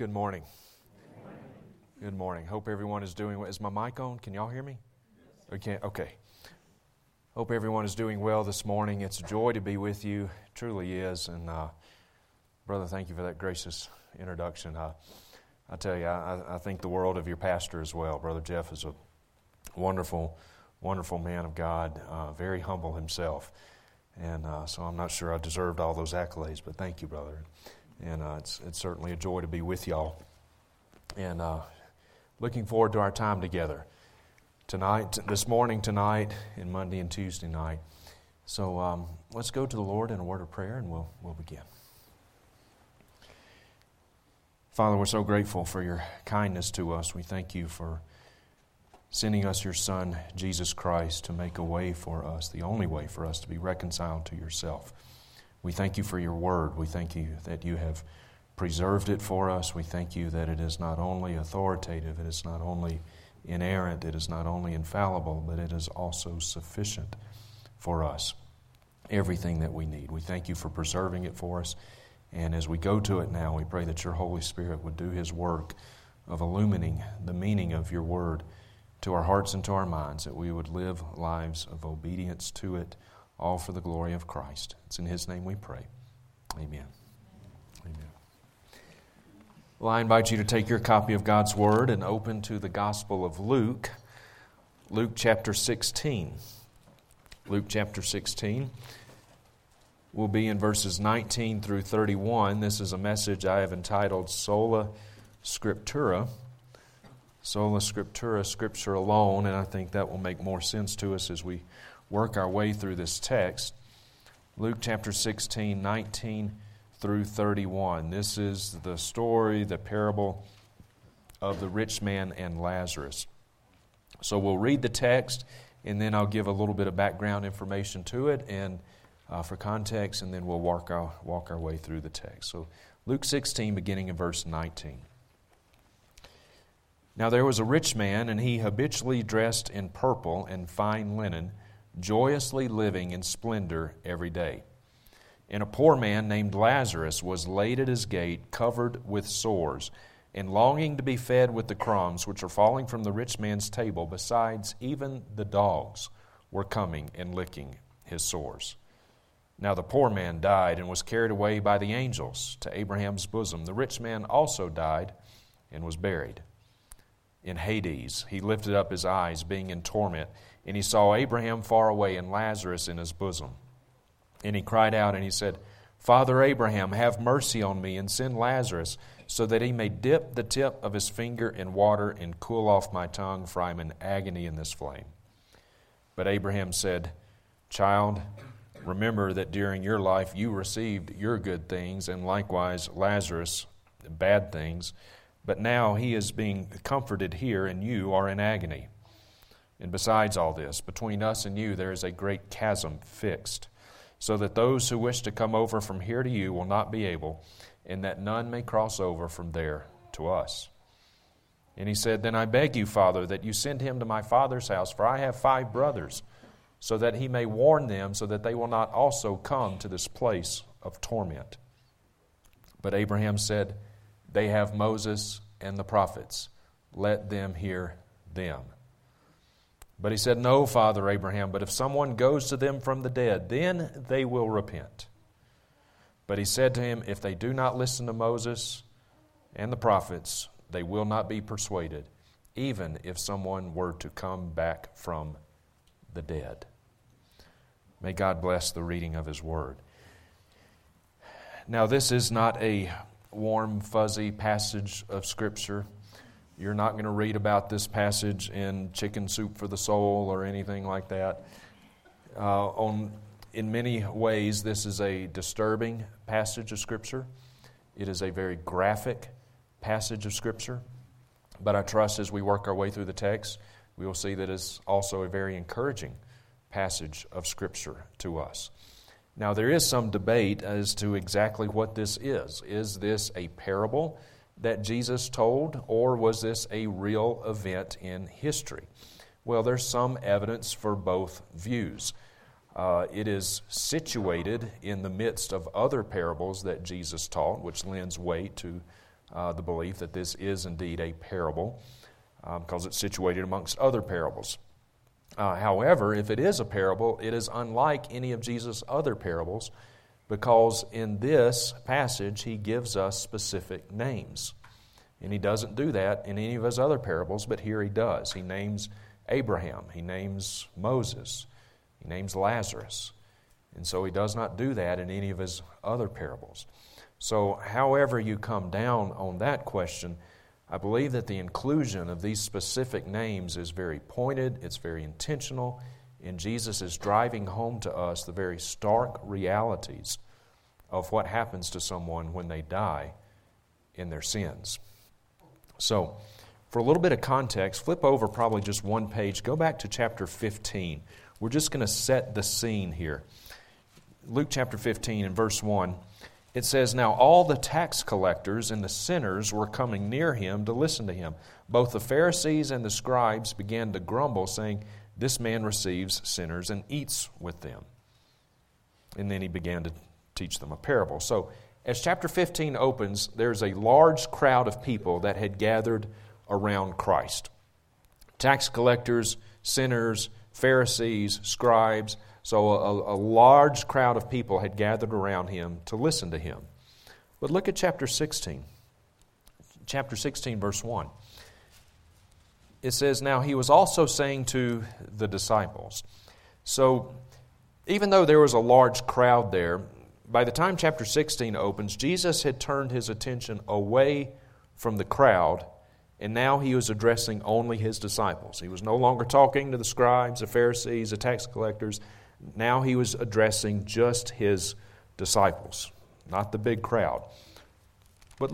Good morning. Good morning. Hope everyone is doing well. Is my mic on? Can y'all hear me? Okay. Hope everyone is doing well this morning. It's a joy to be with you. It truly is. And brother, thank you for that gracious introduction. I tell you, I think the world of your pastor as well. Brother Jeff is a wonderful, wonderful man of God, very humble himself. And so I'm not sure I deserved all those accolades, but thank you, brother. And it's certainly a joy to be with y'all. And looking forward to our time together this morning, tonight, and Monday and Tuesday night. So let's go to the Lord in a word of prayer, and we'll begin. Father, we're so grateful for your kindness to us. We thank you for sending us your Son, Jesus Christ, to make a way for us, the only way for us to be reconciled to yourself. We thank you for your word. We thank you that you have preserved it for us. We thank you that it is not only authoritative, it is not only inerrant, it is not only infallible, but it is also sufficient for us, everything that we need. We thank you for preserving it for us. And as we go to it now, we pray that your Holy Spirit would do his work of illumining the meaning of your word to our hearts and to our minds, that we would live lives of obedience to it, all for the glory of Christ. It's in his name we pray. Amen. Amen. Well, I invite you to take your copy of God's Word and open to the Gospel of Luke, Luke chapter 16. Luke chapter 16 will be in verses 19 through 31. This is a message I have entitled Sola Scriptura. Sola Scriptura, Scripture alone, and I think that will make more sense to us as we work our way through this text. Luke chapter 16, 19 through 31. This is the story, the parable of the rich man and Lazarus. So we'll read the text, and then I'll give a little bit of background information to it and for context, and then we'll walk our way through the text. So Luke 16, beginning in verse 19. Now there was a rich man, and he habitually dressed in purple and fine linen, joyously living in splendor every day. And a poor man named Lazarus was laid at his gate, covered with sores, and longing to be fed with the crumbs which are falling from the rich man's table. Besides, even the dogs were coming and licking his sores. Now the poor man died and was carried away by the angels to Abraham's bosom. The rich man also died and was buried. In Hades he lifted up his eyes, being in torment, and he saw Abraham far away and Lazarus in his bosom. And he cried out and he said, Father Abraham, have mercy on me, and send Lazarus, so that he may dip the tip of his finger in water and cool off my tongue, for I am in agony in this flame. But Abraham said, Child, remember that during your life you received your good things, and likewise Lazarus bad things. But now he is being comforted here, and you are in agony. And besides all this, between us and you there is a great chasm fixed, so that those who wish to come over from here to you will not be able, and that none may cross over from there to us. And he said, Then I beg you, Father, that you send him to my father's house, for I have 5 brothers, so that he may warn them, so that they will not also come to this place of torment. But Abraham said, They have Moses and the prophets. Let them hear them. But he said, No, Father Abraham, but if someone goes to them from the dead, then they will repent. But he said to him, If they do not listen to Moses and the prophets, they will not be persuaded, even if someone were to come back from the dead. May God bless the reading of his word. Now, this is not a warm, fuzzy passage of Scripture. You're not going to read about this passage in Chicken Soup for the Soul or anything like that. In many ways, this is a disturbing passage of Scripture. It is a very graphic passage of Scripture. But I trust as we work our way through the text, we will see that it's also a very encouraging passage of Scripture to us. Now, there is some debate as to exactly what this is. Is this a parable that Jesus told, or was this a real event in history? Well, there's some evidence for both views. It is situated in the midst of other parables that Jesus taught, which lends weight to the belief that this is indeed a parable because it's situated amongst other parables. However, if it is a parable, it is unlike any of Jesus' other parables because in this passage he gives us specific names. And he doesn't do that in any of his other parables, but here he does. He names Abraham, he names Moses, he names Lazarus. And so he does not do that in any of his other parables. So however you come down on that question, I believe that the inclusion of these specific names is very pointed, it's very intentional, and Jesus is driving home to us the very stark realities of what happens to someone when they die in their sins. So, for a little bit of context, flip over probably just one page, go back to chapter 15. We're just going to set the scene here. Luke chapter 15 and verse 1, it says, "Now all the tax collectors and the sinners were coming near him to listen to him. Both the Pharisees and the scribes began to grumble, saying, 'This man receives sinners and eats with them.'" And then he began to teach them a parable. So, as chapter 15 opens, there's a large crowd of people that had gathered around Christ. Tax collectors, sinners, Pharisees, scribes. So a large crowd of people had gathered around him to listen to him. But look at chapter 16. Chapter 16, verse 1. It says, "Now he was also saying to the disciples." So even though there was a large crowd there, by the time chapter 16 opens, Jesus had turned his attention away from the crowd, and now he was addressing only his disciples. He was no longer talking to the scribes, the Pharisees, the tax collectors. Now he was addressing just his disciples, not the big crowd. But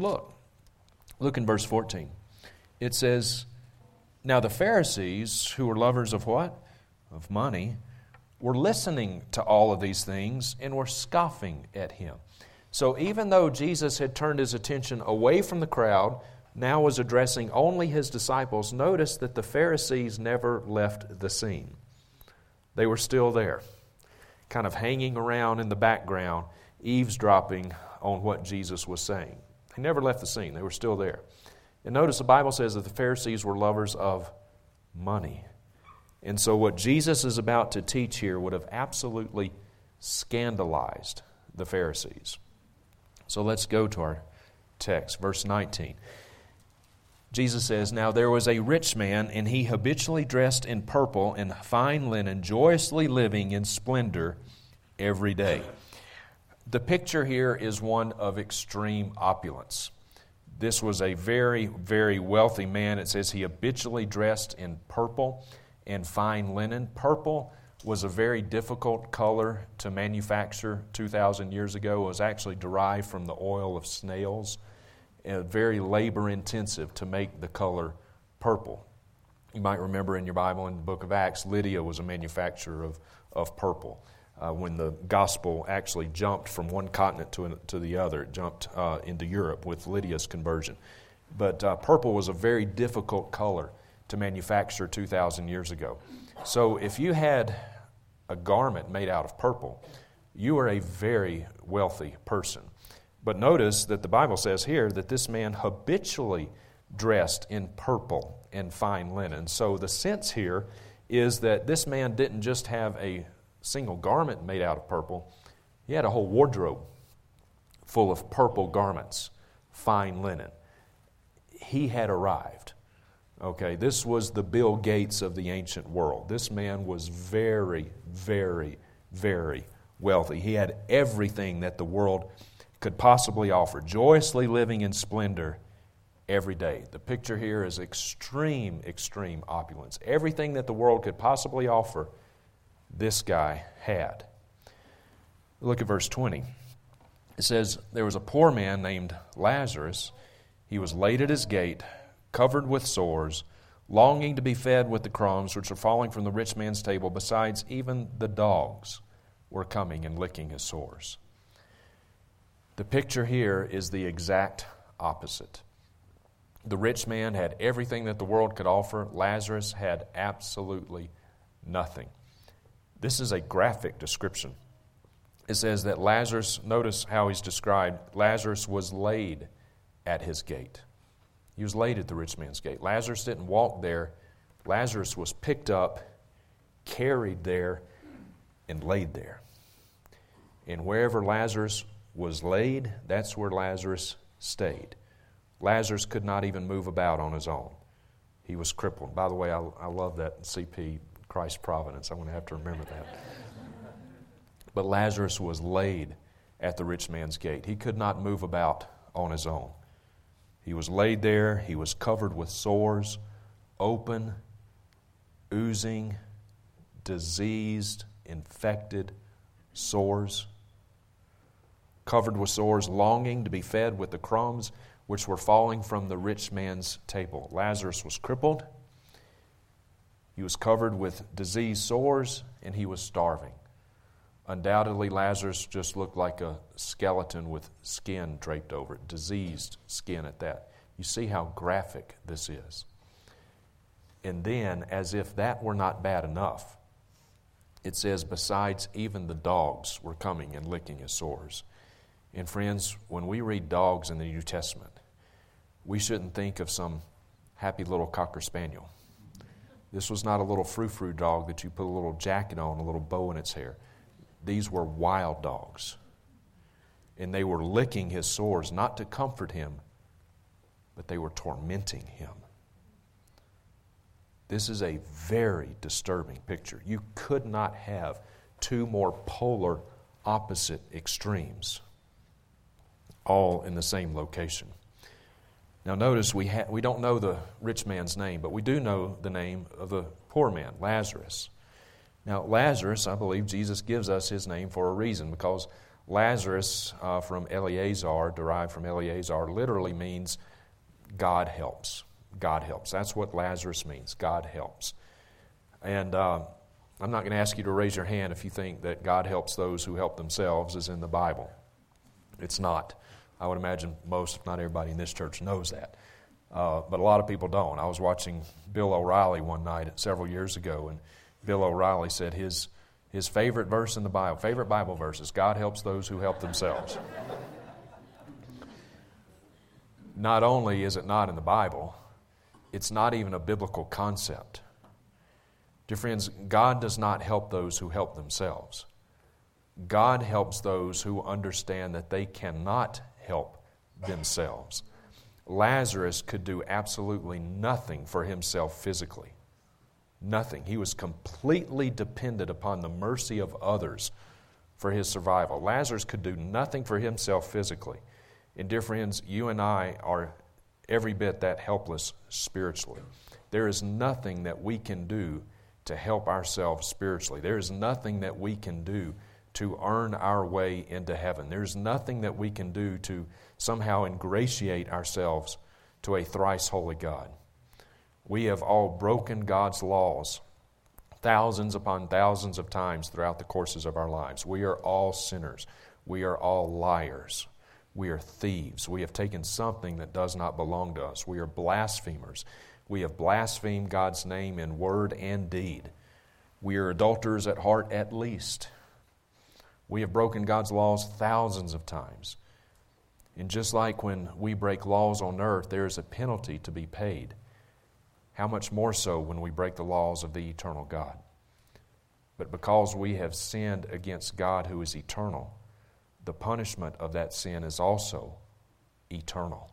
look in verse 14. It says, "Now the Pharisees, who were lovers of what? Of money, were listening to all of these things and were scoffing at him." So even though Jesus had turned his attention away from the crowd, now was addressing only his disciples, notice that the Pharisees never left the scene. They were still there, kind of hanging around in the background, eavesdropping on what Jesus was saying. They never left the scene. They were still there. And notice the Bible says that the Pharisees were lovers of money. And so what Jesus is about to teach here would have absolutely scandalized the Pharisees. So let's go to our text, verse 19. Jesus says, "Now there was a rich man, and he habitually dressed in purple and fine linen, joyously living in splendor every day." The picture here is one of extreme opulence. This was a very, very wealthy man. It says he habitually dressed in purple and fine linen. Purple was a very difficult color to manufacture 2,000 years ago. It was actually derived from the oil of snails. Very labor-intensive to make the color purple. You might remember in your Bible in the book of Acts, Lydia was a manufacturer of purple. When the gospel actually jumped from one continent to the other, it jumped into Europe with Lydia's conversion. But purple was a very difficult color to manufacture 2,000 years ago. So if you had a garment made out of purple, you were a very wealthy person. But notice that the Bible says here that this man habitually dressed in purple and fine linen. So the sense here is that this man didn't just have a single garment made out of purple. He had a whole wardrobe full of purple garments, fine linen. He had arrived. Okay, this was the Bill Gates of the ancient world. This man was very, very, very wealthy. He had everything that the world could possibly offer, joyously living in splendor every day. The picture here is extreme, extreme opulence. Everything that the world could possibly offer, this guy had. Look at verse 20. It says, "There was a poor man named Lazarus. He was laid at his gate, covered with sores, longing to be fed with the crumbs which are falling from the rich man's table. Besides, even the dogs were coming and licking his sores." The picture here is the exact opposite. The rich man had everything that the world could offer. Lazarus had absolutely nothing. This is a graphic description. It says that Lazarus, notice how he's described, Lazarus was laid at his gate. He was laid at the rich man's gate. Lazarus didn't walk there. Lazarus was picked up, carried there, and laid there. And wherever Lazarus was laid, that's where Lazarus stayed. Lazarus could not even move about on his own. He was crippled. By the way, I love that CP, Christ Providence. I'm going to have to remember that. But Lazarus was laid at the rich man's gate. He could not move about on his own. He was laid there. He was covered with sores, open, oozing, diseased, infected sores. Covered with sores, longing to be fed with the crumbs which were falling from the rich man's table. Lazarus was crippled. He was covered with diseased sores, and he was starving. Undoubtedly, Lazarus just looked like a skeleton with skin draped over it, diseased skin at that. You see how graphic this is. And then, as if that were not bad enough, it says, besides, even the dogs were coming and licking his sores. And friends, when we read dogs in the New Testament, we shouldn't think of some happy little Cocker Spaniel. This was not a little frou-frou dog that you put a little jacket on, a little bow in its hair. These were wild dogs. And they were licking his sores, not to comfort him, but they were tormenting him. This is a very disturbing picture. You could not have two more polar opposite extremes, all in the same location. Now notice we don't know the rich man's name, but we do know the name of the poor man, Lazarus. Now Lazarus, I believe Jesus gives us his name for a reason, because Lazarus from Eleazar, derived from Eleazar, literally means God helps. God helps. That's what Lazarus means, God helps. And I'm not going to ask you to raise your hand if you think that God helps those who help themselves as in the Bible. It's not. I would imagine most, if not everybody in this church, knows that. But a lot of people don't. I was watching Bill O'Reilly one night several years ago, and Bill O'Reilly said his favorite verse in the Bible, favorite Bible verse is, God helps those who help themselves. Not only is it not in the Bible, it's not even a biblical concept. Dear friends, God does not help those who help themselves. God helps those who understand that they cannot help themselves. Lazarus could do absolutely nothing for himself physically. Nothing. He was completely dependent upon the mercy of others for his survival. Lazarus could do nothing for himself physically. And dear friends, you and I are every bit that helpless spiritually. There is nothing that we can do to help ourselves spiritually. There is nothing that we can do to earn our way into heaven. There's nothing that we can do to somehow ingratiate ourselves to a thrice holy God. We have all broken God's laws thousands upon thousands of times throughout the courses of our lives. We are all sinners. We are all liars. We are thieves. We have taken something that does not belong to us. We are blasphemers. We have blasphemed God's name in word and deed. We are adulterers at heart at least. We have broken God's laws thousands of times. And just like when we break laws on earth, there is a penalty to be paid. How much more so when we break the laws of the eternal God? But because we have sinned against God who is eternal, the punishment of that sin is also eternal.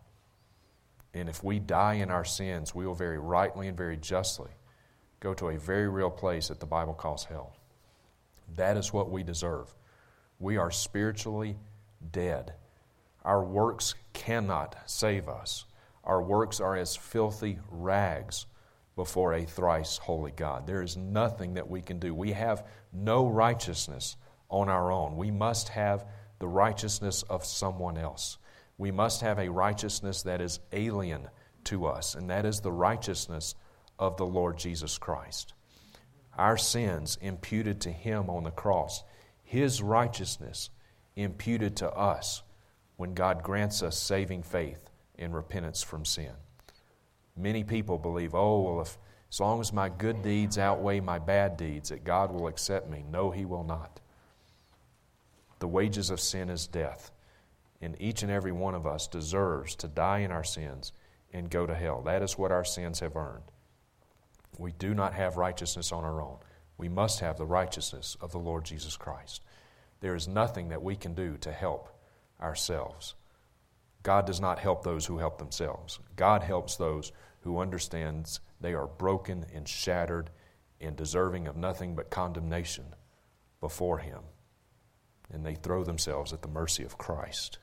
And if we die in our sins, we will very rightly and very justly go to a very real place that the Bible calls hell. That is what we deserve. We are spiritually dead. Our works cannot save us. Our works are as filthy rags before a thrice holy God. There is nothing that we can do. We have no righteousness on our own. We must have the righteousness of someone else. We must have a righteousness that is alien to us, and that is the righteousness of the Lord Jesus Christ. Our sins imputed to Him on the cross, His righteousness imputed to us when God grants us saving faith and repentance from sin. Many people believe, as long as my good deeds outweigh my bad deeds, that God will accept me. No, He will not. The wages of sin is death. And each and every one of us deserves to die in our sins and go to hell. That is what our sins have earned. We do not have righteousness on our own. We must have the righteousness of the Lord Jesus Christ. There is nothing that we can do to help ourselves. God does not help those who help themselves. God helps those who understands they are broken and shattered and deserving of nothing but condemnation before Him. And they throw themselves at the mercy of Christ.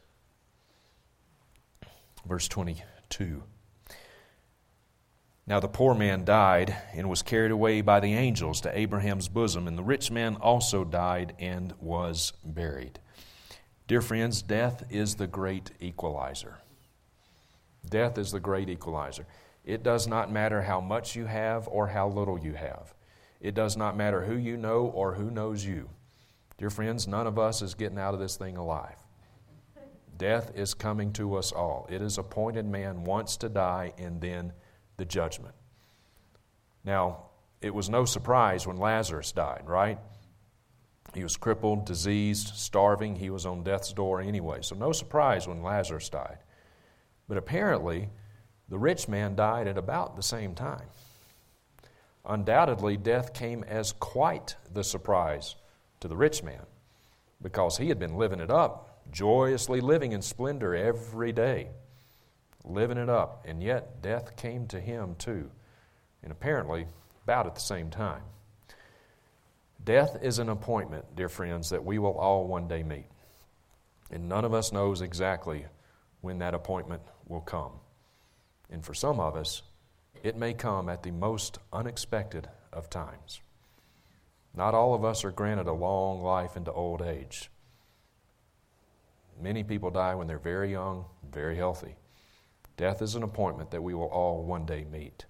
Verse 22. Now the poor man died and was carried away by the angels to Abraham's bosom, and the rich man also died and was buried. Dear friends, death is the great equalizer. Death is the great equalizer. It does not matter how much you have or how little you have. It does not matter who you know or who knows you. Dear friends, none of us is getting out of this thing alive. Death is coming to us all. It is appointed man once to die and then the judgment. Now, it was no surprise when Lazarus died, right? He was crippled, diseased, starving. He was on death's door anyway. So no surprise when Lazarus died. But apparently, the rich man died at about the same time. Undoubtedly, death came as quite the surprise to the rich man because he had been living it up, joyously living in splendor every day, living it up, and yet death came to him too, and apparently about at the same time. Death is an appointment, dear friends, that we will all one day meet, and none of us knows exactly when that appointment will come. And for some of us, it may come at the most unexpected of times. Not all of us are granted a long life into old age. Many people die when they're very young, very healthy. Death is an appointment that we will all one day meet.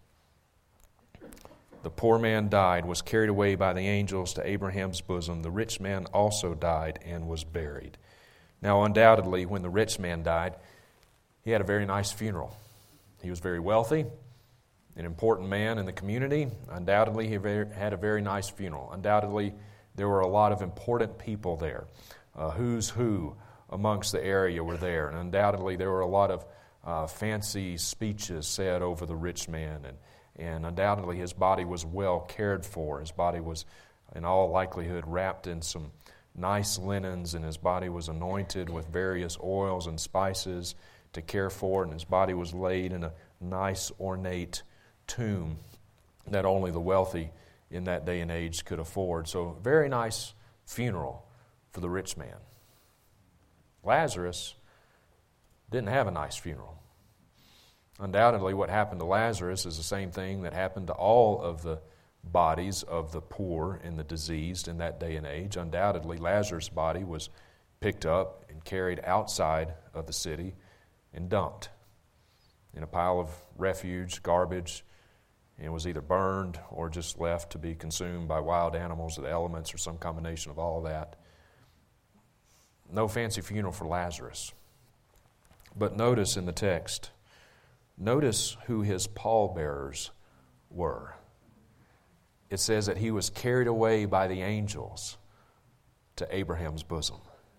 The poor man died, was carried away by the angels to Abraham's bosom. The rich man also died and was buried. Now, undoubtedly, when the rich man died, he had a very nice funeral. He was very wealthy, an important man in the community. Undoubtedly, he had a very nice funeral. Undoubtedly, there were a lot of important people there. Who's who amongst the area were there. And undoubtedly, there were a lot of fancy speeches said over the rich man. And undoubtedly, his body was well cared for. His body was, in all likelihood, wrapped in some nice linens, and his body was anointed with various oils and spices to care for, and his body was laid in a nice, ornate tomb that only the wealthy in that day and age could afford. So, very nice funeral for the rich man. Lazarus didn't have a nice funeral. Undoubtedly, what happened to Lazarus is the same thing that happened to all of the bodies of the poor and the diseased in that day and age. Undoubtedly, Lazarus' body was picked up and carried outside of the city and dumped in a pile of refuge, garbage, and was either burned or just left to be consumed by wild animals or the elements or some combination of all of that. No fancy funeral for Lazarus. But notice in the text, notice who his pallbearers were. It says that he was carried away by the angels to Abraham's bosom.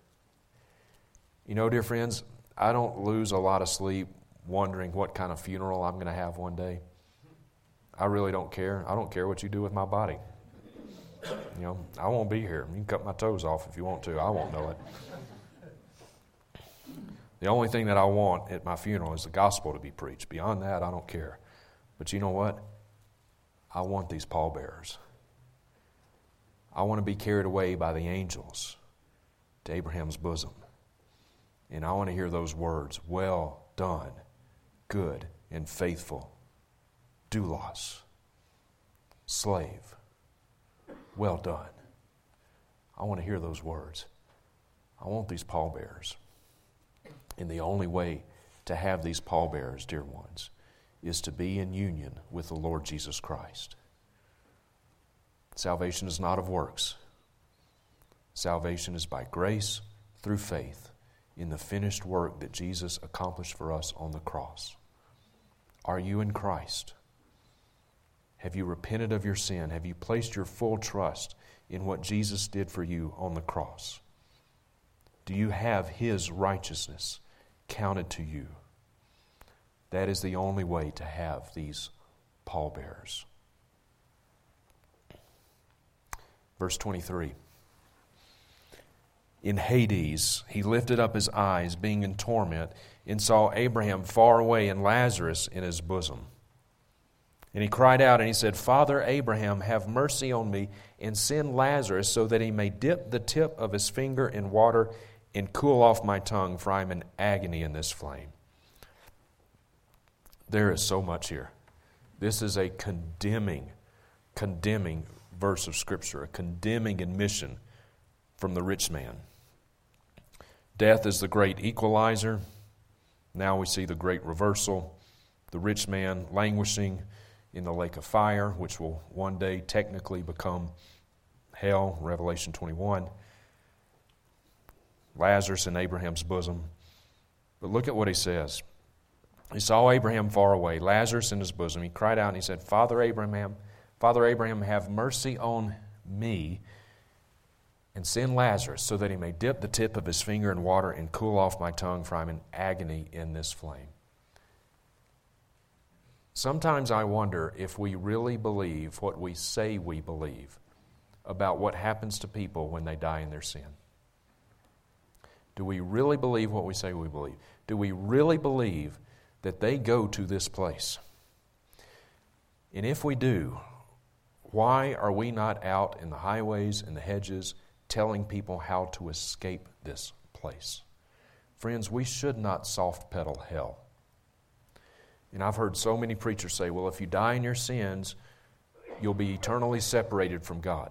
You know, dear friends, I don't lose a lot of sleep wondering what kind of funeral I'm going to have one day. I really don't care. I don't care what you do with my body. You know, I won't be here. You can cut my toes off if you want to. I won't know it. The only thing that I want at my funeral is the gospel to be preached. Beyond that, I don't care. But you know what? I want these pallbearers. I want to be carried away by the angels to Abraham's bosom. And I want to hear those words, well done, good and faithful, doulos, slave, well done. I want to hear those words. I want these pallbearers. And the only way to have these pallbearers, dear ones, is to be in union with the Lord Jesus Christ. Salvation is not of works. Salvation is by grace through faith in the finished work that Jesus accomplished for us on the cross. Are you in Christ? Have you repented of your sin? Have you placed your full trust in what Jesus did for you on the cross? Do you have His righteousness counted to you? That is the only way to have these pallbearers. Verse 23. In Hades, he lifted up his eyes, being in torment, and saw Abraham far away and Lazarus in his bosom. And he cried out and he said, Father Abraham, have mercy on me, and send Lazarus so that he may dip the tip of his finger in water and cool off my tongue, for I am in agony in this flame. There is so much here. This is a condemning verse of Scripture, a condemning admission from the rich man. Death is the great equalizer. Now we see the great reversal. The rich man languishing in the lake of fire, which will one day technically become hell, Revelation 21. Lazarus in Abraham's bosom. But look at what he says. He saw Abraham far away, Lazarus in his bosom. He cried out and he said, Father Abraham, have mercy on me, and send Lazarus so that he may dip the tip of his finger in water and cool off my tongue, for I am in agony in this flame. Sometimes I wonder if we really believe what we say we believe about what happens to people when they die in their sin. Do we really believe what we say we believe? Do we really believe that they go to this place? And if we do, why are we not out in the highways and the hedges telling people how to escape this place? Friends, we should not soft pedal hell. And I've heard so many preachers say, well, if you die in your sins, you'll be eternally separated from God.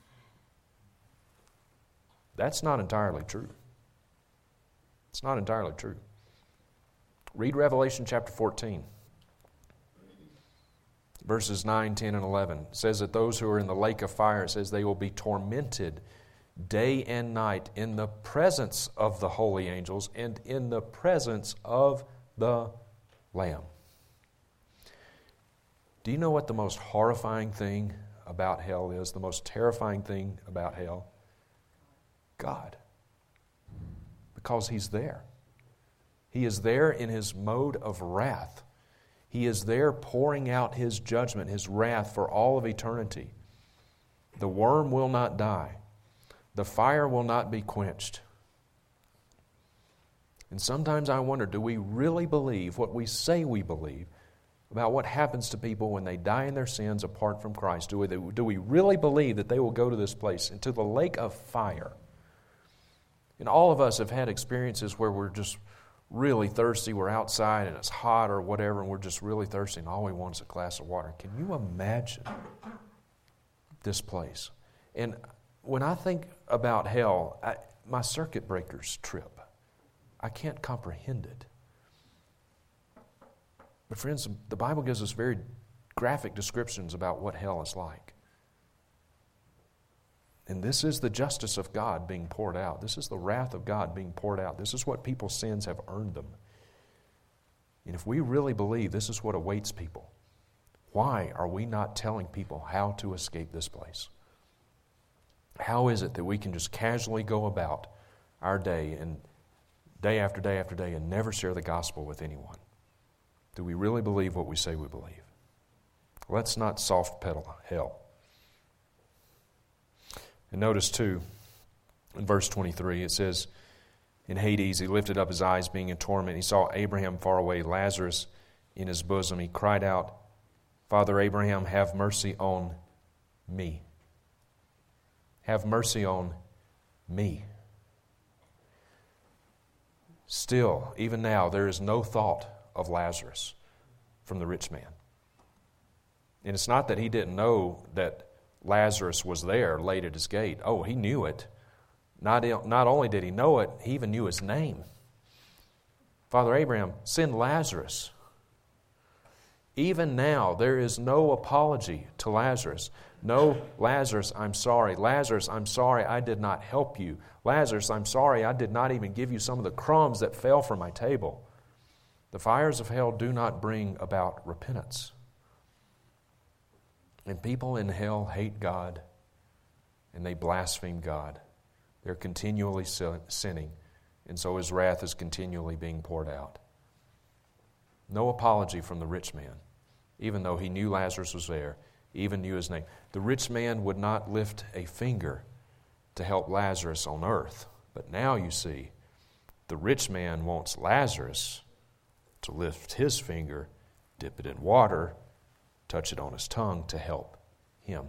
That's not entirely true. It's not entirely true. Read Revelation chapter 14. Verses 9, 10, and 11. It says that those who are in the lake of fire, it says they will be tormented day and night in the presence of the holy angels and in the presence of the Lamb. Do you know what the most horrifying thing about hell is? The most terrifying thing about hell? God. Because He's there. He is there in His mode of wrath. He is there pouring out His judgment, His wrath for all of eternity. The worm will not die. The fire will not be quenched. And sometimes I wonder, do we really believe what we say we believe about what happens to people when they die in their sins apart from Christ? Do we really believe that they will go to this place, into the lake of fire? And all of us have had experiences where we're just really thirsty. We're outside and it's hot or whatever, and we're just really thirsty, and all we want is a glass of water. Can you imagine this place? And when I think about hell, my circuit breakers trip. I can't comprehend it. But friends, the Bible gives us very graphic descriptions about what hell is like. And this is the justice of God being poured out. This is the wrath of God being poured out. This is what people's sins have earned them. And if we really believe this is what awaits people, why are we not telling people how to escape this place? How is it that we can just casually go about our day and day after day after day and never share the gospel with anyone? Do we really believe what we say we believe? Let's not soft pedal hell. And notice too, in verse 23, it says, in Hades he lifted up his eyes, being in torment. He saw Abraham far away, Lazarus in his bosom. He cried out, Father Abraham, have mercy on me. Have mercy on me. Still, even now, there is no thought of Lazarus from the rich man. And it's not that he didn't know that Lazarus was there laid at his gate. Oh, he knew it. Not only did he know it, he even knew his name. Father Abraham, send Lazarus. Even now, there is no apology to Lazarus. No, Lazarus, I'm sorry. Lazarus, I'm sorry I did not help you. Lazarus, I'm sorry I did not even give you some of the crumbs that fell from my table. The fires of hell do not bring about repentance. And people in hell hate God and they blaspheme God They're continually sinning, and so his wrath is continually being poured out. No apology from the rich man, even though he knew Lazarus was there, even knew his name. The rich man would not lift a finger to help Lazarus on earth. But now you see, the rich man wants Lazarus to lift his finger, dip it in water, touch it on his tongue to help him.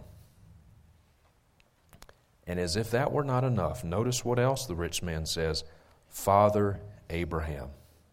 And as if that were not enough, notice what else the rich man says. Father Abraham.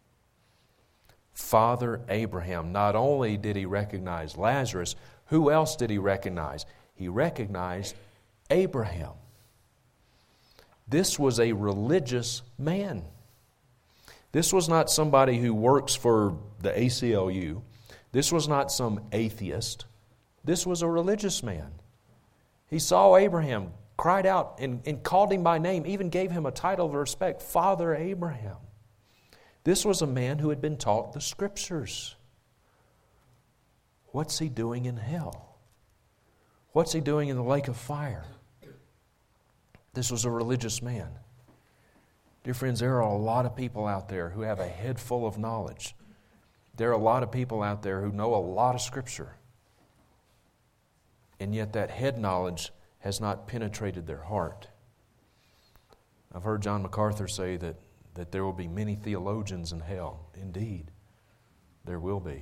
Father Abraham. Not only did he recognize Lazarus, who else did he recognize? He recognized Abraham. This was a religious man. This was not somebody who works for the ACLU. This was not some atheist. This was a religious man. He saw Abraham, cried out and called him by name, even gave him a title of respect, Father Abraham. This was a man who had been taught the Scriptures. What's he doing in hell? What's he doing in the lake of fire? This was a religious man. Dear friends, there are a lot of people out there who have a head full of knowledge. There are a lot of people out there who know a lot of Scripture. And yet that head knowledge has not penetrated their heart. I've heard John MacArthur say that there will be many theologians in hell. Indeed, there will be.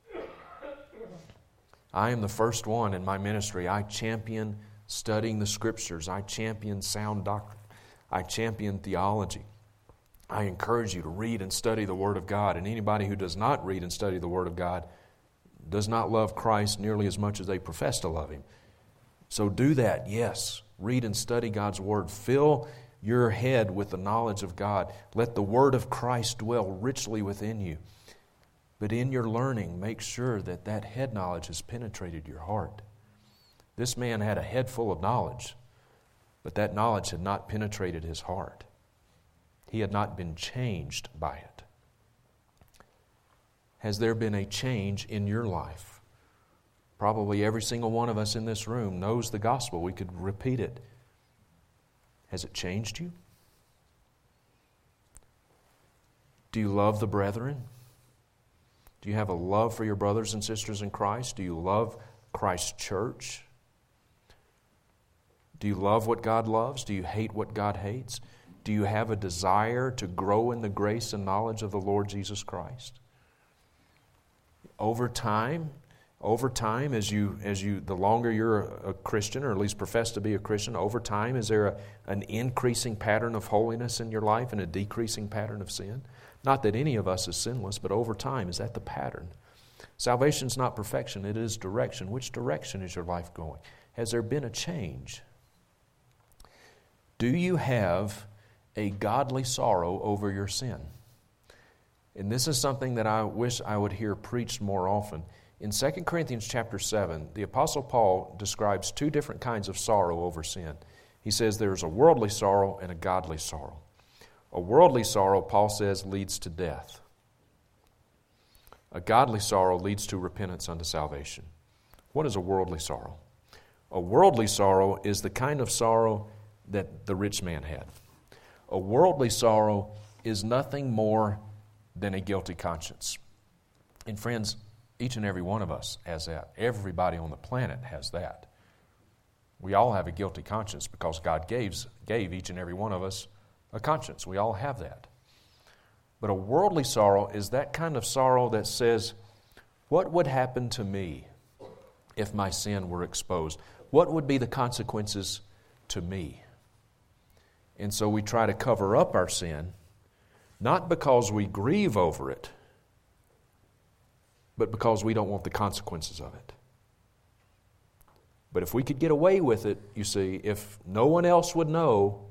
I am the first one in my ministry. I champion studying the Scriptures. I champion sound doctrine. I champion theology. I encourage you to read and study the Word of God. And anybody who does not read and study the Word of God does not love Christ nearly as much as they profess to love Him. So do that, yes. Read and study God's Word. Fill your head with the knowledge of God. Let the Word of Christ dwell richly within you. But in your learning, make sure that that head knowledge has penetrated your heart. This man had a head full of knowledge, but that knowledge had not penetrated his heart. He had not been changed by it. Has there been a change in your life? Probably every single one of us in this room knows the gospel. We could repeat it. Has it changed you? Do you love the brethren? Do you have a love for your brothers and sisters in Christ? Do you love Christ's church? Do you love what God loves? Do you hate what God hates? Do you have a desire to grow in the grace and knowledge of the Lord Jesus Christ? Over time, the longer you're a Christian, or at least profess to be a Christian, over time, is there an increasing pattern of holiness in your life and a decreasing pattern of sin? Not that any of us is sinless, but over time, is that the pattern? Salvation is not perfection, it is direction. Which direction is your life going? Has there been a change? Do you have a godly sorrow over your sin? And this is something that I wish I would hear preached more often. In 2 Corinthians chapter 7, the Apostle Paul describes two different kinds of sorrow over sin. He says there's a worldly sorrow and a godly sorrow. A worldly sorrow, Paul says, leads to death. A godly sorrow leads to repentance unto salvation. What is a worldly sorrow? A worldly sorrow is the kind of sorrow that the rich man had. A worldly sorrow is nothing more than a guilty conscience. And friends, each and every one of us has that. Everybody on the planet has that. We all have a guilty conscience because God gave each and every one of us a conscience. We all have that. But a worldly sorrow is that kind of sorrow that says, what would happen to me if my sin were exposed? What would be the consequences to me? And so we try to cover up our sin, not because we grieve over it, but because we don't want the consequences of it. But if we could get away with it, you see, if no one else would know,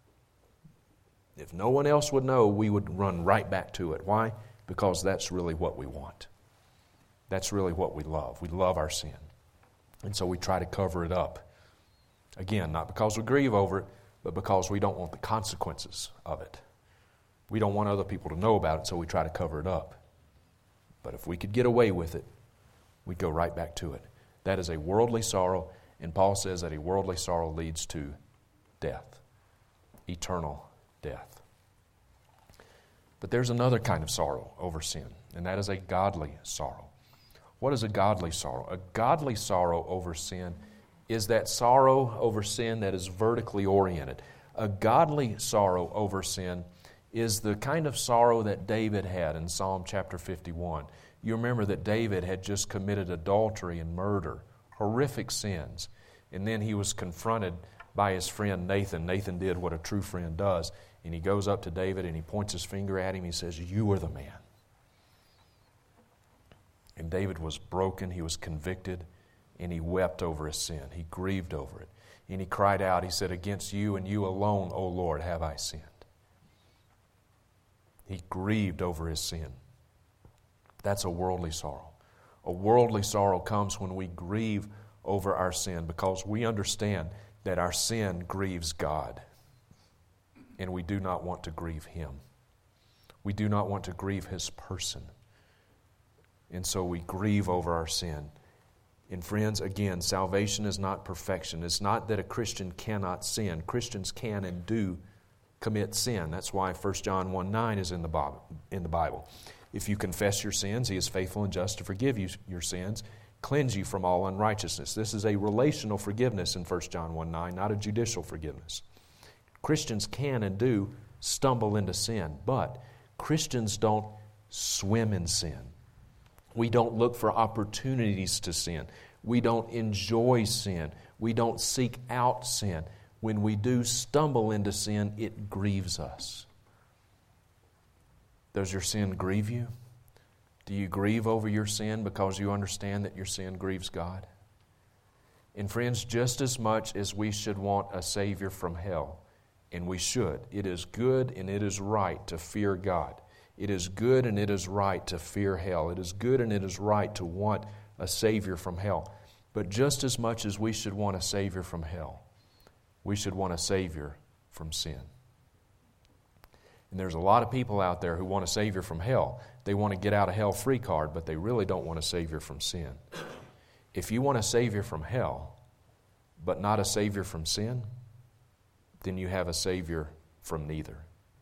we would run right back to it. Why? Because that's really what we want. That's really what we love. We love our sin. And so we try to cover it up. Again, not because we grieve over it, but because we don't want the consequences of it. We don't want other people to know about it, so we try to cover it up. But if we could get away with it, we'd go right back to it. That is a worldly sorrow, and Paul says that a worldly sorrow leads to death. eternal death. But there's another kind of sorrow over sin, and that is a godly sorrow. What is a godly sorrow? A godly sorrow over sin is that sorrow over sin that is vertically oriented. A godly sorrow over sin is the kind of sorrow that David had in Psalm chapter 51. You remember that David had just committed adultery and murder, horrific sins. And then he was confronted by his friend Nathan. Nathan did what a true friend does. And he goes up to David and he points his finger at him. He says, "You are the man." And David was broken. He was convicted. And he wept over his sin. He grieved over it. And he cried out. He said, "Against you and you alone, O Lord, have I sinned." He grieved over his sin. That's a worldly sorrow. A worldly sorrow comes when we grieve over our sin because we understand that our sin grieves God. And we do not want to grieve Him. We do not want to grieve His person. And so we grieve over our sin. And friends, again, salvation is not perfection. It's not that a Christian cannot sin. Christians can and do commit sin. That's why 1 John 1:9 is in the Bible. If you confess your sins, He is faithful and just to forgive you your sins, cleanse you from all unrighteousness. This is a relational forgiveness in 1 John 1:9, not a judicial forgiveness. Christians can and do stumble into sin, but Christians don't swim in sin. We don't look for opportunities to sin. We don't enjoy sin. We don't seek out sin. When we do stumble into sin, it grieves us. Does your sin grieve you? Do you grieve over your sin because you understand that your sin grieves God? And friends, just as much as we should want a Savior from hell, and we should, it is good and it is right to fear God. It is good and it is right to fear hell. It is good and it is right to want a Savior from hell. But just as much as we should want a Savior from hell, we should want a Savior from sin. And there's a lot of people out there who want a Savior from hell. They want to get out of hell free card, but they really don't want a Savior from sin. If you want a Savior from hell, but not a Savior from sin, then you have a Savior from neither.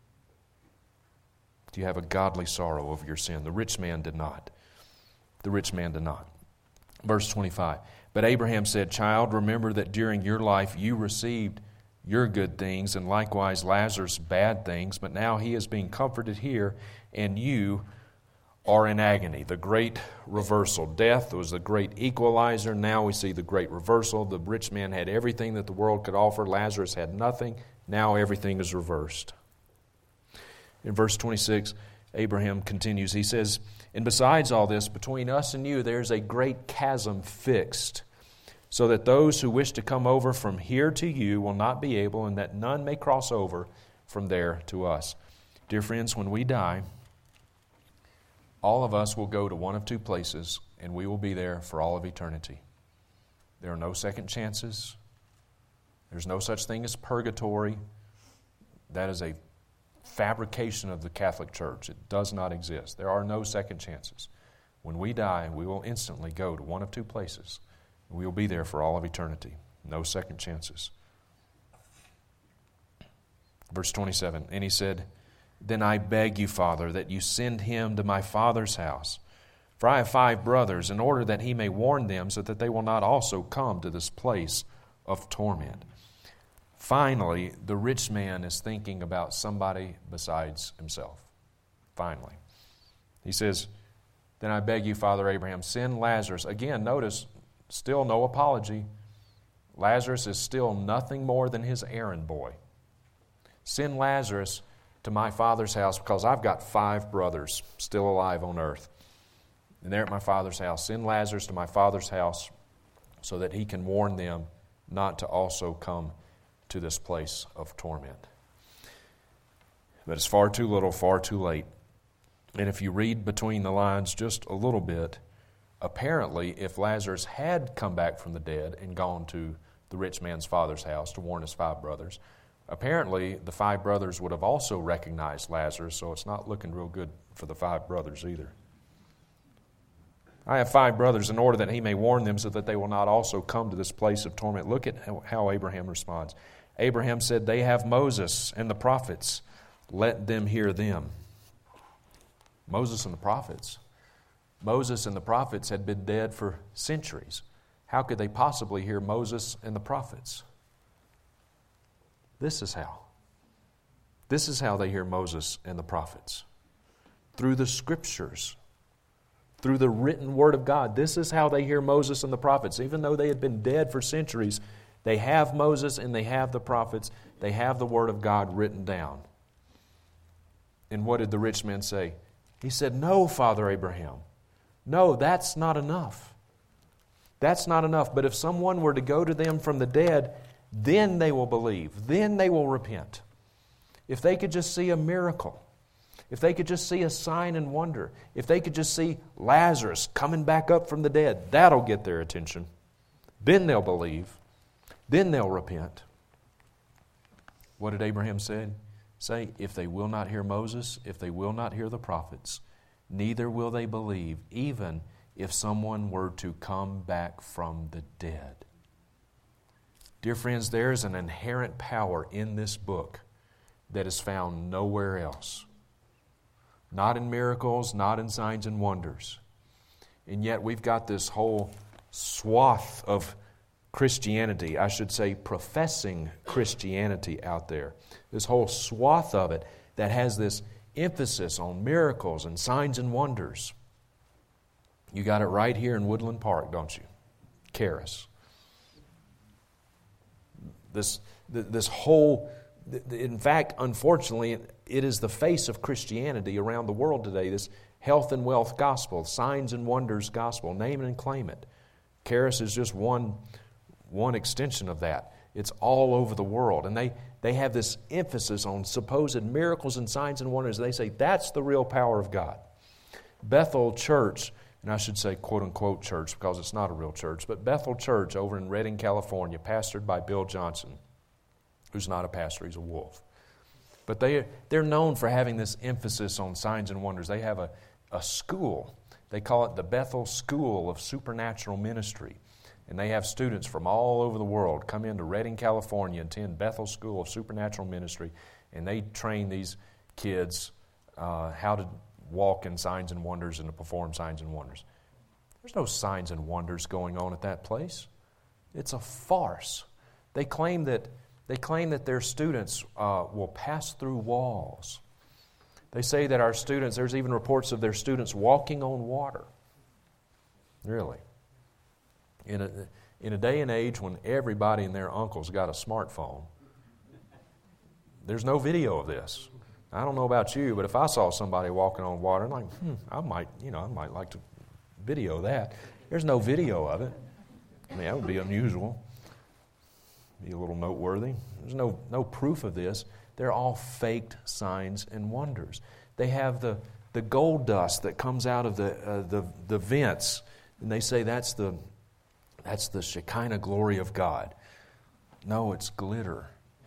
Do you have a godly sorrow over your sin? The rich man did not. The rich man did not. Verse 25, "But Abraham said, 'Child, remember that during your life you received your good things, and likewise Lazarus bad things, but now he is being comforted here, and you are in agony.'" The great reversal. Death was the great equalizer. Now we see the great reversal. The rich man had everything that the world could offer. Lazarus had nothing. Now everything is reversed. In verse 26, Abraham continues. He says, "And besides all this, between us and you, there's a great chasm fixed, so that those who wish to come over from here to you will not be able, and that none may cross over from there to us." Dear friends, when we die, all of us will go to one of two places, and we will be there for all of eternity. There are no second chances. There's no such thing as purgatory. That is a fabrication of the Catholic Church. It does not exist. There are no second chances. When we die, we will instantly go to one of two places. We will be there for all of eternity. No second chances. Verse 27, "And he said, 'Then I beg you, Father, that you send him to my father's house. For I have 5 brothers, in order that he may warn them, so that they will not also come to this place of torment.'" Finally, the rich man is thinking about somebody besides himself. Finally. He says, "Then I beg you, Father Abraham, send Lazarus." Again, notice, still no apology. Lazarus is still nothing more than his errand boy. "Send Lazarus to my father's house, because I've got 5 brothers still alive on earth. And they're at my father's house. Send Lazarus to my father's house so that he can warn them not to also come to this place of torment." But it's far too little, far too late. And if you read between the lines just a little bit, apparently if Lazarus had come back from the dead and gone to the rich man's father's house to warn his 5 brothers, apparently the 5 brothers would have also recognized Lazarus, so it's not looking real good for the 5 brothers either. "I have 5 brothers, in order that he may warn them, so that they will not also come to this place of torment." Look at how Abraham responds. Abraham said, they have Moses and the prophets. Let them hear them. Moses and the prophets. Moses and the prophets had been dead for centuries. How could they possibly hear Moses and the prophets? This is how. This is how they hear Moses and the prophets. Through the Scriptures. Through the written Word of God. This is how they hear Moses and the prophets. Even though they had been dead for centuries, they have Moses and they have the prophets. They have the Word of God written down. And what did the rich man say? He said, no, Father Abraham. No, that's not enough. That's not enough. But if someone were to go to them from the dead, then they will believe. Then they will repent. If they could just see a miracle. If they could just see a sign and wonder. If they could just see Lazarus coming back up from the dead, that'll get their attention. Then they'll believe. Then they'll repent. What did Abraham say? If they will not hear Moses, if they will not hear the prophets, neither will they believe, even if someone were to come back from the dead. Dear friends, there is an inherent power in this book that is found nowhere else. Not in miracles, not in signs and wonders. And yet we've got this whole swath of Christianity, I should say professing Christianity out there. This whole swath of it that has this emphasis on miracles and signs and wonders. You got it right here in Woodland Park, don't you? Charis. This whole, in fact, unfortunately, it is the face of Christianity around the world today. This health and wealth gospel, signs and wonders gospel, name it and claim it. Charis is just one extension of that. It's all over the world. And they have this emphasis on supposed miracles and signs and wonders. They say that's the real power of God. Bethel Church, and I should say quote-unquote church because it's not a real church, but Bethel Church over in Redding, California, pastored by Bill Johnson, who's not a pastor, he's a wolf. But they're known for having this emphasis on signs and wonders. They have a school. They call it the Bethel School of Supernatural Ministry. And they have students from all over the world come into Redding, California, attend Bethel School of Supernatural Ministry, and they train these kids how to walk in signs and wonders and to perform signs and wonders. There's no signs and wonders going on at that place. It's a farce. They claim that their students will pass through walls. They say that our students, there's even reports of their students walking on water. Really. In a day and age when everybody and their uncle's got a smartphone, there's no video of this. I don't know about you, but if I saw somebody walking on water, I'm like, I might like to video that. There's no video of it. I mean, that would be unusual. Be a little noteworthy. There's no proof of this. They're all faked signs and wonders. They have the gold dust that comes out of the vents, and they say that's the Shekinah glory of God. No, it's glitter.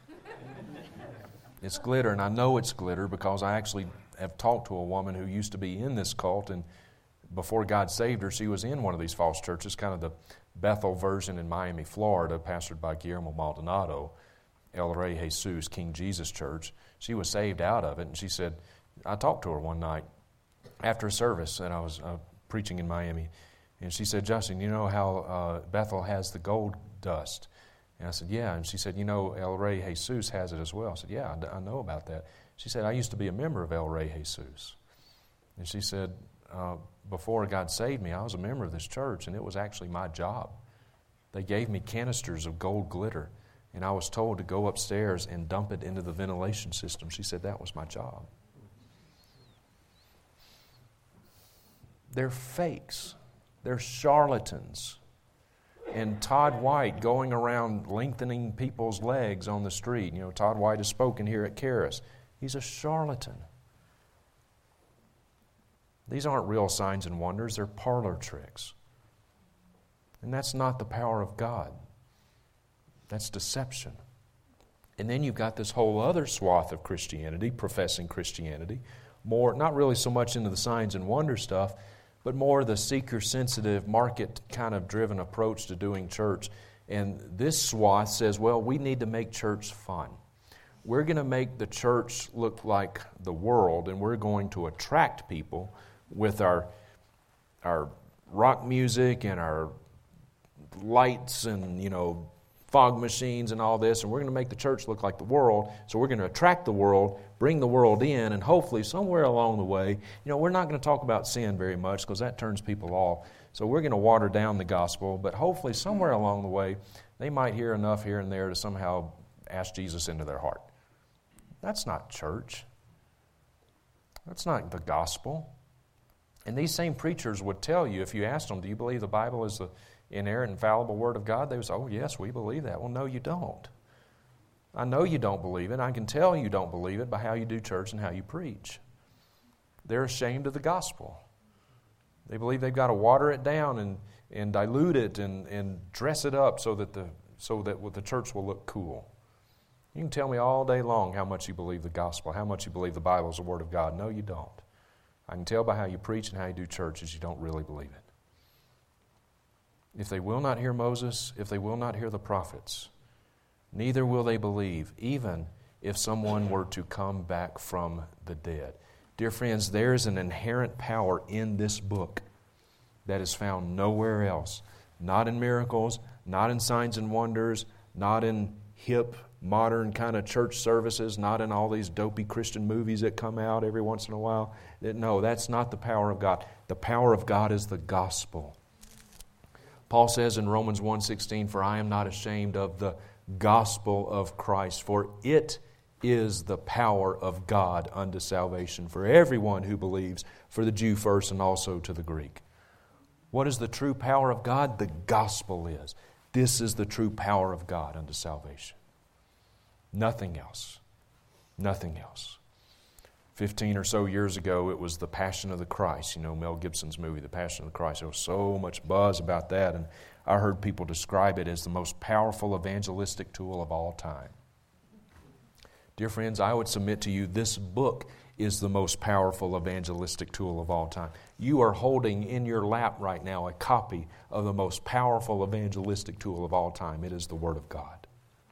It's glitter, and I know it's glitter because I actually have talked to a woman who used to be in this cult, and before God saved her, she was in one of these false churches, kind of the Bethel version in Miami, Florida, pastored by Guillermo Maldonado, El Rey Jesus, King Jesus Church. She was saved out of it, and she said, I talked to her one night after a service, and I was preaching in Miami, and she said, Justin, you know how Bethel has the gold dust? And I said, yeah. And she said, you know, El Rey Jesus has it as well. I said, yeah, I know about that. She said, I used to be a member of El Rey Jesus. And she said, before God saved me, I was a member of this church, and it was actually my job. They gave me canisters of gold glitter, and I was told to go upstairs and dump it into the ventilation system. She said that was my job. They're fakes. They're charlatans. And Todd White going around lengthening people's legs on the street. You know, Todd White has spoken here at Charis. He's a charlatan. These aren't real signs and wonders. They're parlor tricks. And that's not the power of God. That's deception. And then you've got this whole other swath of Christianity, professing Christianity, more, not really so much into the signs and wonder stuff, but more the seeker-sensitive, market kind of driven approach to doing church. And this swath says, well, we need to make church fun. We're going to make the church look like the world, and we're going to attract people with our rock music and our lights and, fog machines and all this, and we're going to make the church look like the world. So we're going to attract the world, bring the world in, and hopefully somewhere along the way, we're not going to talk about sin very much because that turns people off. So we're going to water down the gospel, but hopefully somewhere along the way, they might hear enough here and there to somehow ask Jesus into their heart. That's not church. That's not the gospel. And these same preachers would tell you, if you asked them, do you believe the Bible is the inerrant, infallible Word of God? They would say, oh, yes, we believe that. Well, no, you don't. I know you don't believe it. I can tell you don't believe it by how you do church and how you preach. They're ashamed of the gospel. They believe they've got to water it down and dilute it and dress it up so that the church will look cool. You can tell me all day long how much you believe the gospel, how much you believe the Bible is the Word of God. No, you don't. I can tell by how you preach and how you do church is you don't really believe it. If they will not hear Moses, if they will not hear the prophets, neither will they believe, even if someone were to come back from the dead. Dear friends, there is an inherent power in this book that is found nowhere else. Not in miracles, not in signs and wonders, not in hip, modern kind of church services, not in all these dopey Christian movies that come out every once in a while. No, that's not the power of God. The power of God is the gospel. Paul says in Romans 1:16, "For I am not ashamed of the gospel of Christ, for it is the power of God unto salvation for everyone who believes, for the Jew first and also to the Greek." What is the true power of God? The gospel is. This is the true power of God unto salvation. Nothing else. Nothing else. 15 or so years ago, it was The Passion of the Christ. Mel Gibson's movie, The Passion of the Christ. There was so much buzz about that, and I heard people describe it as the most powerful evangelistic tool of all time. Dear friends, I would submit to you this book is the most powerful evangelistic tool of all time. You are holding in your lap right now a copy of the most powerful evangelistic tool of all time. It is the Word of God.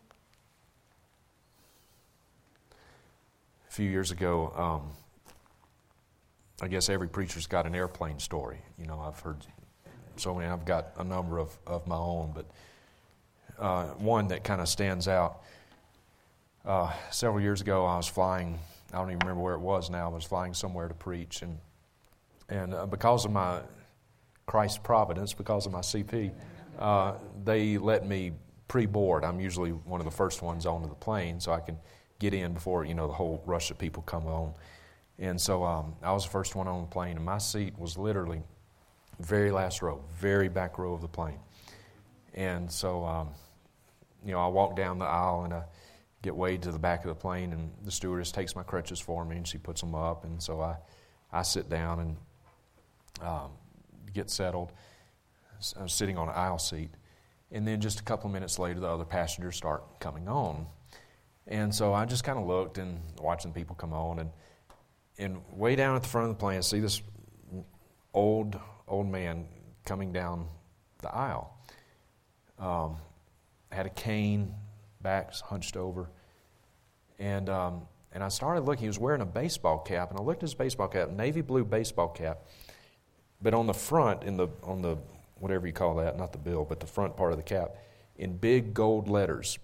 A few years ago, I guess every preacher's got an airplane story. I've heard so many. I've got a number of my own, but one that kind of stands out. Several years ago, I was flying. I don't even remember where it was now. I was flying somewhere to preach, and because of my Christ providence, because of my CP, they let me pre-board. I'm usually one of the first ones onto the plane, so I can get in before the whole rush of people come on. And so I was the first one on the plane, and my seat was literally very last row, very back row of the plane. And so I walk down the aisle and I get weighed to the back of the plane, and the stewardess takes my crutches for me and she puts them up, and so I sit down and get settled. I was sitting on an aisle seat, and then just a couple of minutes later the other passengers start coming on. And so I just kind of looked and watching people come on, and way down at the front of the plane I see this old man coming down the aisle. Had a cane, back hunched over, and I started looking. He was wearing a baseball cap, and I looked at his baseball cap, navy blue baseball cap, but on the front, on the whatever you call that, not the bill, but the front part of the cap, in big gold letters,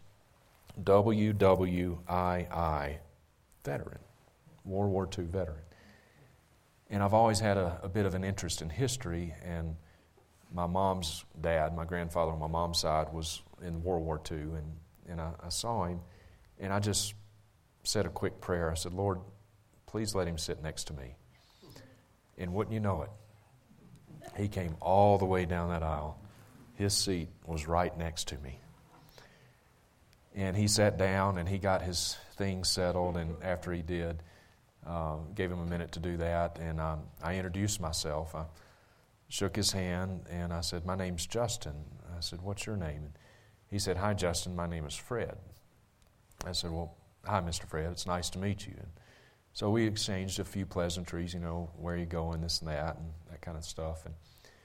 WWII, veteran, World War II veteran. And I've always had a bit of an interest in history, and my mom's dad, my grandfather on my mom's side, was in World War II, and I saw him, and I just said a quick prayer. I said, Lord, please let him sit next to me. And wouldn't you know it, he came all the way down that aisle. His seat was right next to me. And he sat down, and he got his things settled, and after he did, gave him a minute to do that, and I introduced myself. I shook his hand, and I said, my name's Justin. I said, what's your name? And he said, hi, Justin, my name is Fred. I said, well, hi, Mr. Fred, it's nice to meet you. And so we exchanged a few pleasantries, where you going, this and that kind of stuff.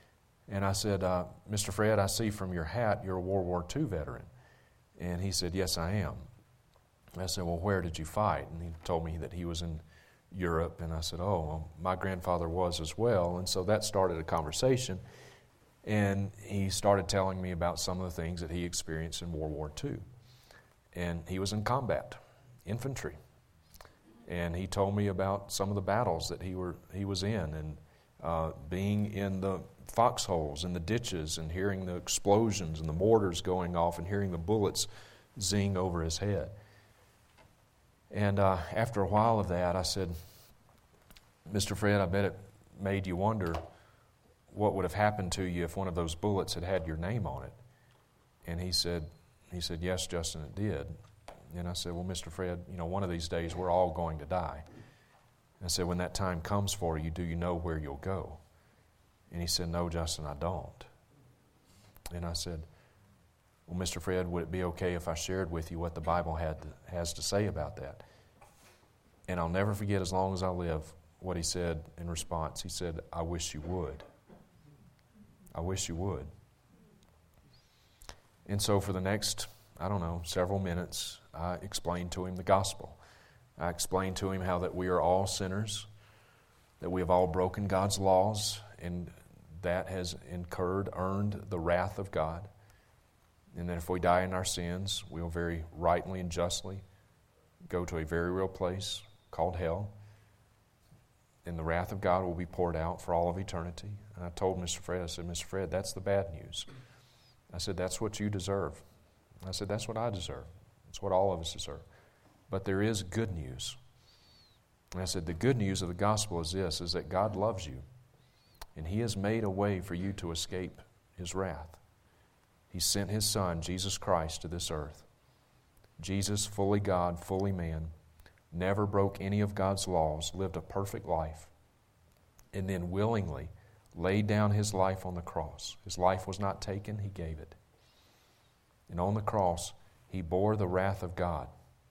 And I said, Mr. Fred, I see from your hat you're a World War II veteran. And he said, yes, I am. And I said, well, where did you fight? And he told me that he was in Europe. And I said, oh, well, my grandfather was as well. And so that started a conversation. And he started telling me about some of the things that he experienced in World War II. And he was in combat, infantry. And he told me about some of the battles that he was in, and being in the foxholes and the ditches and hearing the explosions and the mortars going off and hearing the bullets zing over his head. And after a while of that, I said, Mr. Fred, I bet it made you wonder what would have happened to you if one of those bullets had your name on it. And he said, yes, Justin, it did. And I said, well, Mr. Fred, one of these days we're all going to die. And I said, when that time comes for you, do you know where you'll go? And he said, no, Justin, I don't. And I said, well, Mr. Fred, would it be okay if I shared with you what the Bible has to say about that? And I'll never forget, as long as I live, what he said in response. He said, I wish you would. I wish you would. And so for the next, several minutes, I explained to him the gospel. I explained to him how that we are all sinners, that we have all broken God's laws, and that has earned the wrath of God. And that if we die in our sins, we'll very rightly and justly go to a very real place called hell. And the wrath of God will be poured out for all of eternity. And I told Mr. Fred, I said, Mr. Fred, that's the bad news. I said, that's what you deserve. I said, that's what I deserve. It's what all of us deserve. But there is good news. And I said, the good news of the gospel is this, is that God loves you. And He has made a way for you to escape His wrath. He sent His Son, Jesus Christ, to this earth. Jesus, fully God, fully man, never broke any of God's laws, lived a perfect life, and then willingly laid down His life on the cross. His life was not taken, He gave it. And on the cross, He bore the wrath of God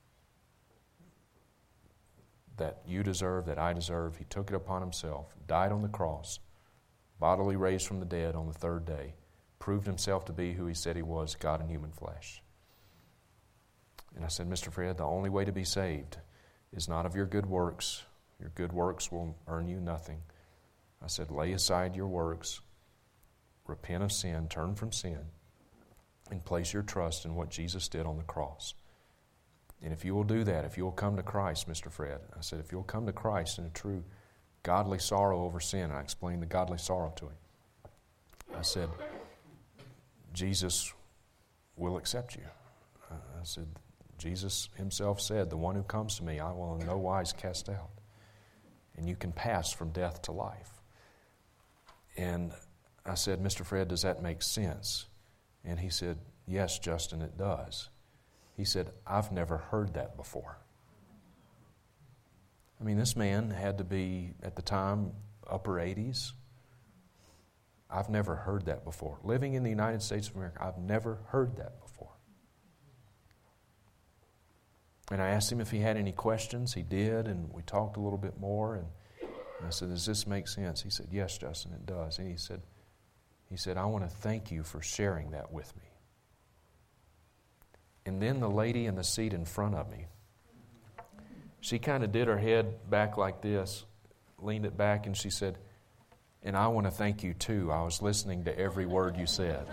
that you deserve, that I deserve. He took it upon Himself, died on the cross, bodily raised from the dead on the third day, proved Himself to be who He said He was, God in human flesh. And I said, Mr. Fred, the only way to be saved is not of your good works. Your good works will earn you nothing. I said, lay aside your works, repent of sin, turn from sin, and place your trust in what Jesus did on the cross. And if you will do that, if you will come to Christ, Mr. Fred, I said, if you'll come to Christ in a true godly sorrow over sin, I explained the godly sorrow to him. I said, Jesus will accept you. I said, Jesus Himself said, the one who comes to me, I will in no wise cast out. And you can pass from death to life. And I said, Mr. Fred, does that make sense? And he said, yes, Justin, it does. He said, I've never heard that before. I mean, this man had to be, at the time, upper 80s. I've never heard that before. Living in the United States of America, I've never heard that before. And I asked him if he had any questions. He did, and we talked a little bit more. And I said, does this make sense? He said, yes, Justin, it does. And he said, I want to thank you for sharing that with me. And then the lady in the seat in front of me, she kind of did her head back like this, leaned it back, and she said, and I want to thank you too. I was listening to every word you said.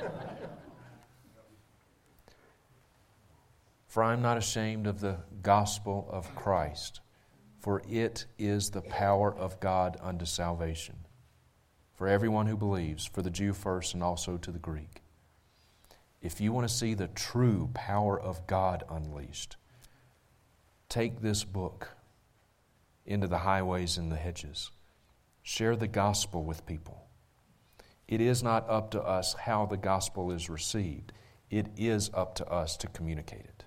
For I am not ashamed of the gospel of Christ, for it is the power of God unto salvation, for everyone who believes, for the Jew first and also to the Greek. If you want to see the true power of God unleashed, take this book into the highways and the hedges. Share the gospel with people. It is not up to us how the gospel is received. It is up to us to communicate it.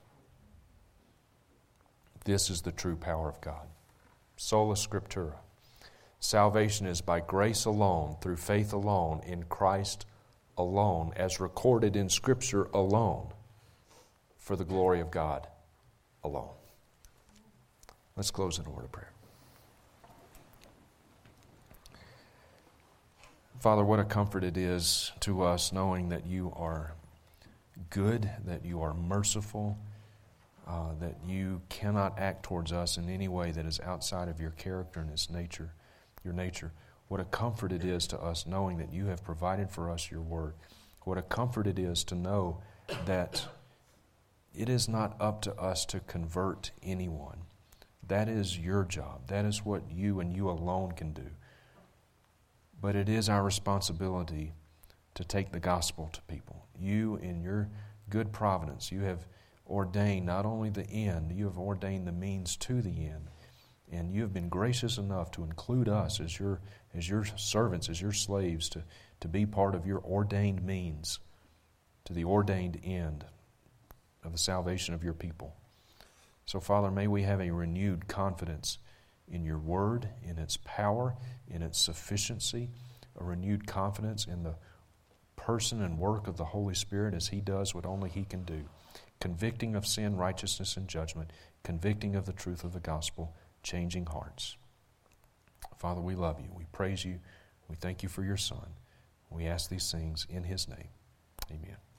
This is the true power of God. Sola Scriptura. Salvation is by grace alone, through faith alone, in Christ alone, as recorded in Scripture alone, for the glory of God alone. Let's close in a word of prayer. Father, what a comfort it is to us knowing that you are good, that you are merciful, that you cannot act towards us in any way that is outside of your character and your nature. What a comfort it is to us knowing that you have provided for us your word. What a comfort it is to know that it is not up to us to convert anyone. That is your job. That is what you and you alone can do. But it is our responsibility to take the gospel to people. You, in your good providence, you have ordained not only the end, you have ordained the means to the end. And you have been gracious enough to include us as your servants, as your slaves, to be part of your ordained means to the ordained end of the salvation of your people. So, Father, may we have a renewed confidence in your word, in its power, in its sufficiency, a renewed confidence in the person and work of the Holy Spirit as He does what only He can do, convicting of sin, righteousness, and judgment, convicting of the truth of the gospel, changing hearts. Father, we love you. We praise you. We thank you for your Son. We ask these things in His name. Amen.